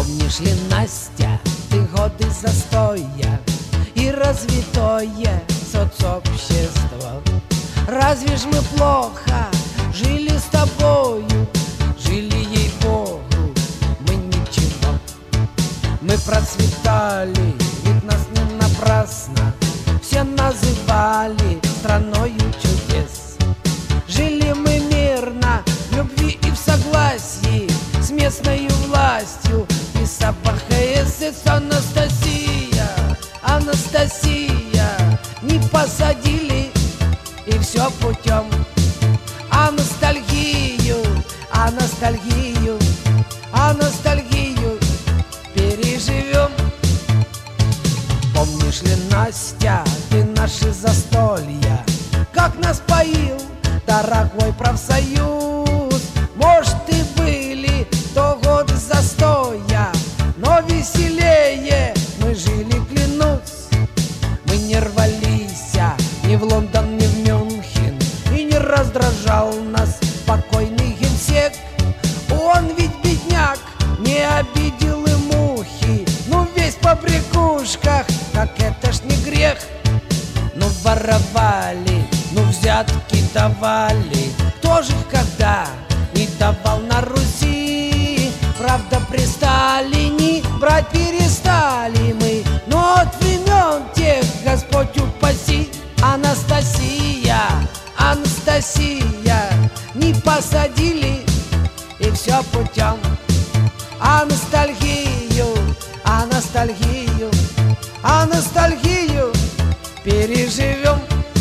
Помнишь ли, Настя, ты годы застоя и развитое соцобщество? Разве ж мы плохо жили с тобою? Жили, ей-богу, мы ничего. Мы процветали, ведь нас не напрасно все называли страною чудес. Жили мы мирно, в любви и в согласии с местной властью. И СПХС, Анастасия, Анастасия, не посадили, и все путем. А ностальгию, а ностальгию, а ностальгию переживем. Помнишь ли, Настя, ты наши застолья, как нас поил дорогой профсоюз? Может, и были то годы застоя, но веселее мы жили, клянусь. Мы не рвались ни в Лондон, ни в Мюнхен, и не раздражал нас покойный генсек. Он ведь бедняк, не обидел и мухи, ну весь по побрякушках, как это ж не грех. Ну воровали, ну взятки давали, кто же их когда не давал на Руси? Правда, при Сталине брать перестали мы, но от времен тех Господь упаси. Анастасия, Анастасия, не посадили, и все путем. А ностальгию, а ностальгию, а ностальгию переживем.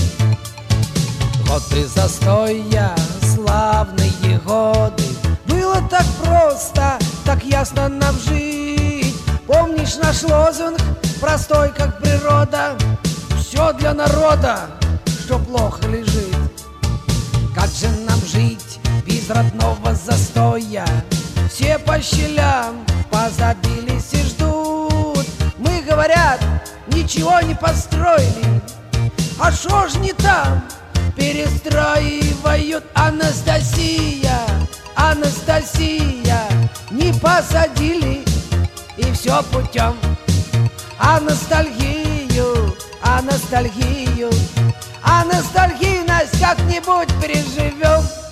Годы застоя, славные годы, было так просто, так ясно нам жить. Помнишь наш лозунг, простой как природа: все для народа, что плохо лежит. Как же нам жить без родного застоя? Все по щелям позабились и ждут. Мы, говорят, ничего не построили, а шо ж не там перестраивают? Анастасия, Анастасия, не посадили, и все путем. А ностальгию, а ностальгию, а ностальгию, Настя, как-нибудь переживем.